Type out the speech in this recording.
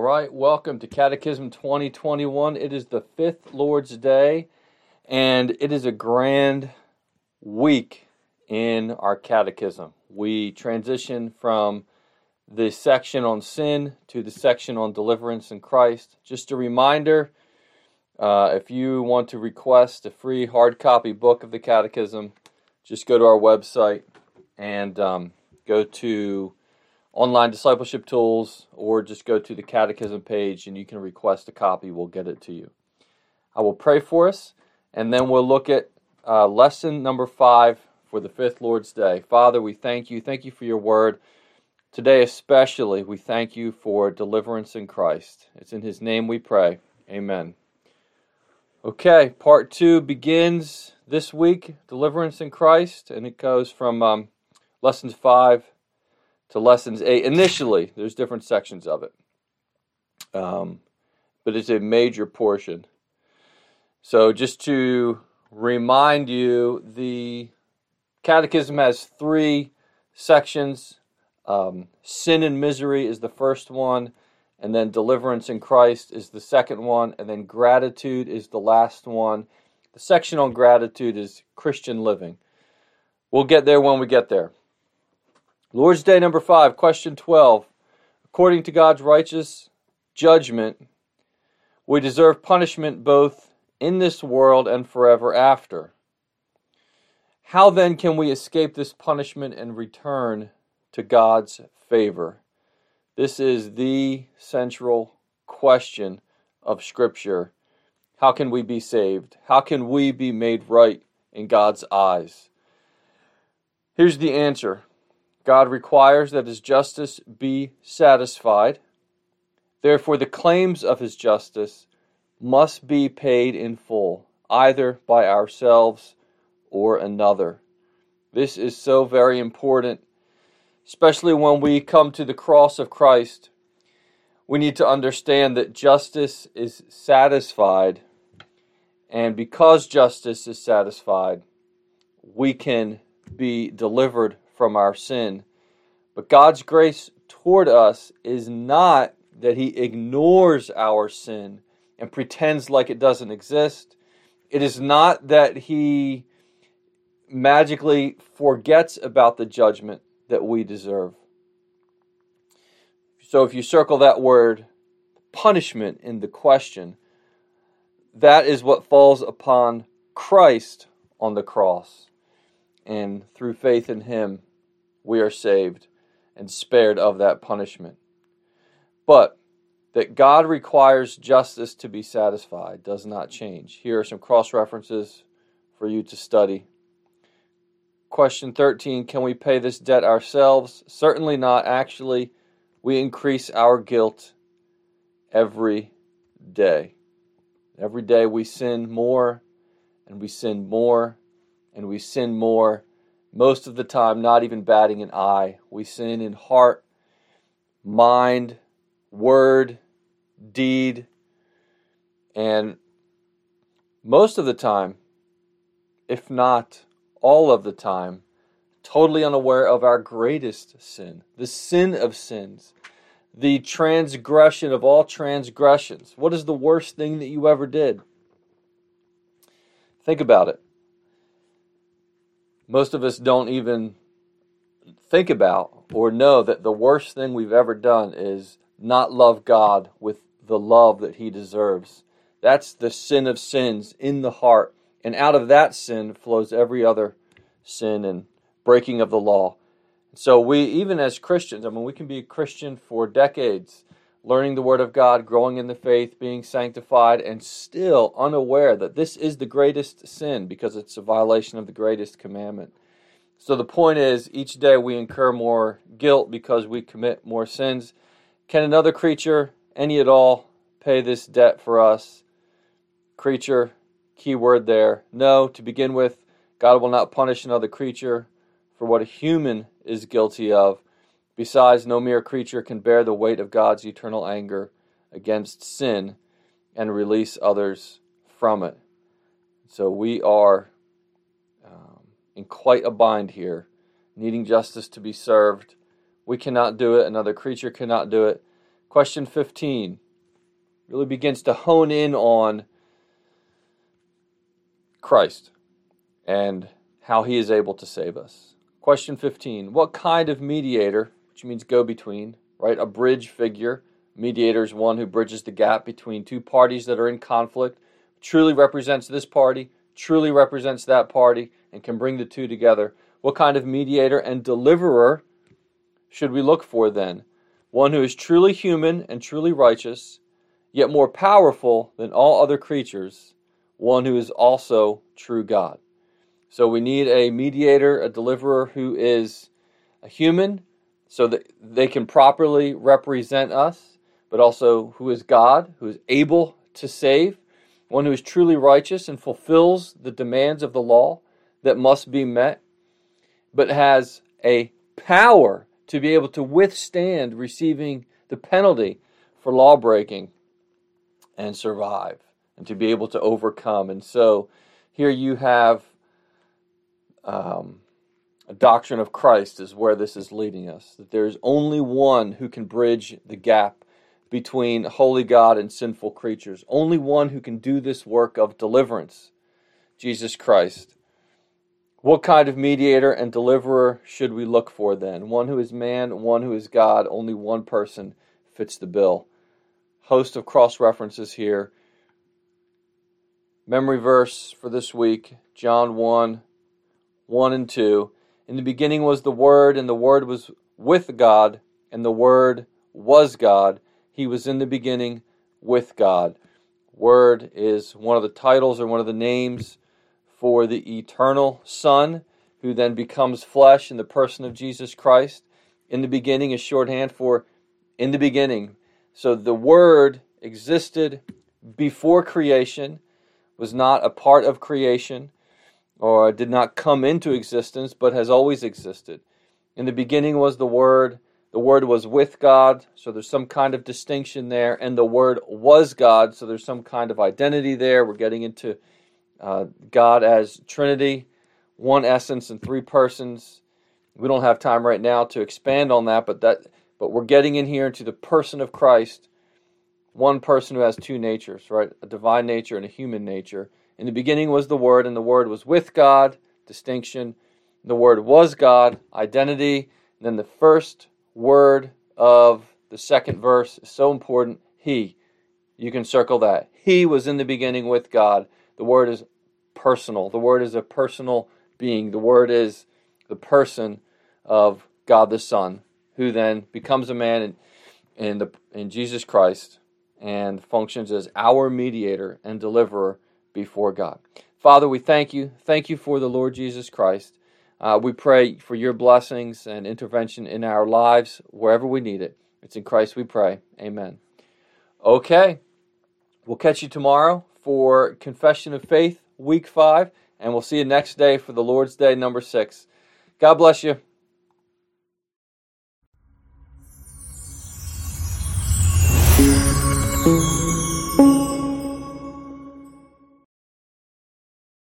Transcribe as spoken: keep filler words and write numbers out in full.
right, welcome to Catechism twenty twenty-one. It is the fifth Lord's Day, and it is a grand week in our catechism. We transition from the section on sin to the section on deliverance in Christ. Just a reminder, uh, if you want to request a free hard copy book of the catechism, just go to our website and um, go to Online Discipleship Tools, or just go to the Catechism page and you can request a copy. We'll get it to you. I will pray for us, and then we'll look at uh, lesson number five for the fifth Lord's Day. Father, we thank you. Thank you for your word. Today especially, we thank you for deliverance in Christ. It's in his name we pray. Amen. Okay, part two begins this week, deliverance in Christ, and it goes from um, lessons five to lessons eight. Initially, there's different sections of it, um, but it's a major portion. So just to remind you, the Catechism has three sections. Um, sin and misery is the first one, and then deliverance in Christ is the second one, and then gratitude is the last one. The section on gratitude is Christian living. We'll get there when we get there. Lord's Day number five, question twelve. According to God's righteous judgment, we deserve punishment both in this world and forever after. How then can we escape this punishment and return to God's favor? This is the central question of Scripture. How can we be saved? How can we be made right in God's eyes? Here's the answer. God requires that his justice be satisfied. Therefore, the claims of his justice must be paid in full, either by ourselves or another. This is so very important, especially when we come to the cross of Christ. We need to understand that justice is satisfied, and because justice is satisfied, we can be delivered from our sin. But God's grace toward us is not that he ignores our sin and pretends like it doesn't exist. It is not that he magically forgets about the judgment that we deserve. So if you circle that word punishment in the question, that is what falls upon Christ on the cross. And through faith in him, we are saved and spared of that punishment. But that God requires justice to be satisfied does not change. Here are some cross-references for you to study. Question thirteen, can we pay this debt ourselves? Certainly not. Actually, we increase our guilt every day. Every day we sin more, and we sin more, and we sin more. Most of the time, not even batting an eye. We sin in heart, mind, word, deed, and most of the time, if not all of the time, totally unaware of our greatest sin, the sin of sins, the transgression of all transgressions. What is the worst thing that you ever did? Think about it. Most of us don't even think about or know that the worst thing we've ever done is not love God with the love that he deserves. That's the sin of sins in the heart. And out of that sin flows every other sin and breaking of the law. So we, even as Christians, I mean, we can be a Christian for decades, learning the Word of God, growing in the faith, being sanctified, and still unaware that this is the greatest sin because it's a violation of the greatest commandment. So the point is, each day we incur more guilt because we commit more sins. Can another creature, any at all, pay this debt for us? Creature, key word there. No, to begin with, God will not punish another creature for what a human is guilty of. Besides, no mere creature can bear the weight of God's eternal anger against sin and release others from it. So we are um, in quite a bind here, needing justice to be served. We cannot do it. Another creature cannot do it. Question fifteen really begins to hone in on Christ and how he is able to save us. Question fifteen, what kind of mediator, which means go-between, right? A bridge figure. Mediator is one who bridges the gap between two parties that are in conflict, truly represents this party, truly represents that party, and can bring the two together. What kind of mediator and deliverer should we look for then? One who is truly human and truly righteous, yet more powerful than all other creatures, one who is also true God. So we need a mediator, a deliverer who is a human, so that they can properly represent us, but also who is God, who is able to save, one who is truly righteous and fulfills the demands of the law that must be met, but has a power to be able to withstand receiving the penalty for lawbreaking and survive, and to be able to overcome. And so here you have um, a doctrine of Christ is where this is leading us, that there is only one who can bridge the gap between holy God and sinful creatures. Only one who can do this work of deliverance, Jesus Christ. What kind of mediator and deliverer should we look for then? One who is man, one who is God. Only one person fits the bill. Host of cross-references here. Memory verse for this week, John one, one and two. In the beginning was the Word, and the Word was with God, and the Word was God. He was in the beginning with God. Word is one of the titles or one of the names for the eternal Son, who then becomes flesh in the person of Jesus Christ. In the beginning is shorthand for in the beginning. So the Word existed before creation, was not a part of creation, or did not come into existence, but has always existed. In the beginning was the Word. The Word was with God, so there's some kind of distinction there. And the Word was God, so there's some kind of identity there. We're getting into uh, God as Trinity, one essence and three persons. We don't have time right now to expand on that, but that, but we're getting in here into the person of Christ, one person who has two natures, right? A divine nature and a human nature. In the beginning was the Word, and the Word was with God, distinction. The Word was God, identity. And then the first word of the second verse is so important, He. You can circle that. He was in the beginning with God. The Word is personal. The Word is a personal being. The Word is the person of God the Son, who then becomes a man in, in, the, in Jesus Christ and functions as our mediator and deliverer before God. Father, we thank you. Thank you for the Lord Jesus Christ. Uh, we pray for your blessings and intervention in our lives wherever we need it. It's in Christ we pray. Amen. Okay. We'll catch you tomorrow for Confession of Faith, week five, and we'll see you next day for the Lord's Day, number six. God bless you.